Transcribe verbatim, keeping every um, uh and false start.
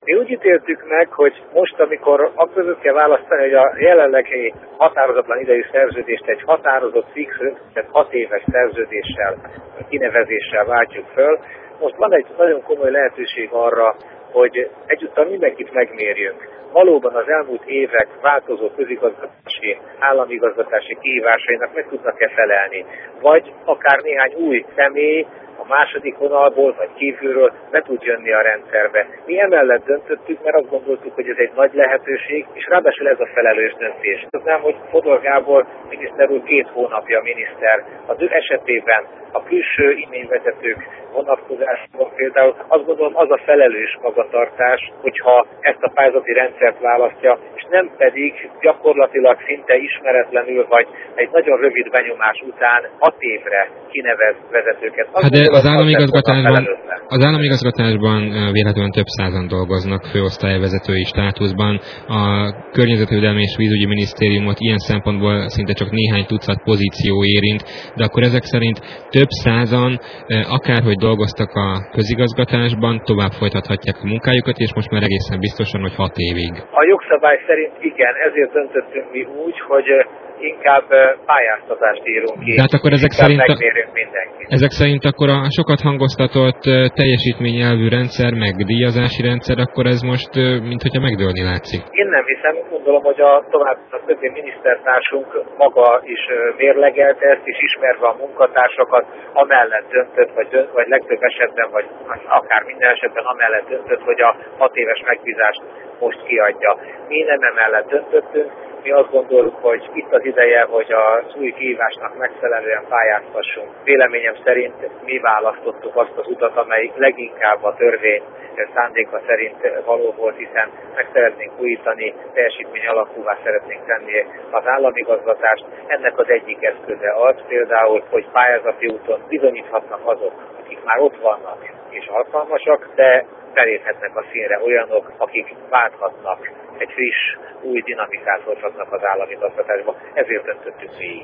Mi úgy ítéltük meg, hogy most, amikor a között kell választani, hogy a jelenlegi határozatlan idejű szerződést egy határozott fix, tehát hat éves szerződéssel, kinevezéssel váltjuk föl, most van egy nagyon komoly lehetőség arra, hogy egyúttal mindenkit megmérjünk. Valóban az elmúlt évek változó közigazgatási, államigazgatási kihívásainak meg tudnak-e felelni, vagy akár néhány új személy a második vonalból vagy kívülről be tud jönni a rendszerbe. Mi emellett döntöttük, mert azt gondoltuk, hogy ez egy nagy lehetőség, és ráadásul ez a felelős döntés. Tudnám, hogy Fodor Gábor miniszter úr két hónapja miniszter. Az ő esetében a külső iményvezetők vonatkozásban például azt gondolom az a felelős magatartás, hogyha ezt a pályázati rendszert választja, és nem pedig gyakorlatilag szinte ismeretlenül, vagy egy nagyon rövid benyomás után hat évre kinevez vezetőket. Hát de az államigazgatásban, az államigazgatásban véletlenül több százan dolgoznak főosztályvezetői státuszban. A Környezetvédelmi és Vízügyi Minisztériumot ilyen szempontból szinte csak néhány tucat pozíció érint, de akkor ezek szerint több százan, akárhogy dolgoztak a közigazgatásban, tovább folytathatják a munkájukat, és most már egészen biztosan, hogy hat évig. A jogszabály szerint igen, ezért döntöttünk mi úgy, hogy inkább pályáztatást írunk ki. De hát akkor ezek szerint, a, mindenkit. ezek szerint akkor a sokat hangoztatott teljesítményelvű rendszer, meg díjazási rendszer, akkor ez most minthogyha megdőlni látszik. Én nem hiszem, gondolom, hogy a tovább a többi minisztertársunk maga is mérlegelte ezt, és ismerve a munkatársakat, amellett döntött, vagy, dönt, vagy legtöbb esetben, vagy akár minden esetben amellett döntött, hogy a hat éves megbízást most kiadja. Mi nem emellett döntöttünk, mi azt gondoljuk, hogy itt az ideje, hogy az új kihívásnak megfelelően pályáztassunk. Véleményem szerint mi választottuk azt az utat, amely leginkább a törvény szándéka szerint való volt, hiszen meg szeretnénk újítani, teljesítmény alapúvá szeretnénk tenni az államigazgatást. Ennek az egyik eszköze az például, hogy pályázati úton bizonyíthatnak azok, akik már ott vannak és alkalmasak, de beléphetnek a színre olyanok, akik válthatnak, egy friss, új dinamikát hozhatnak az államigazgatásba. Ezért döntöttük így.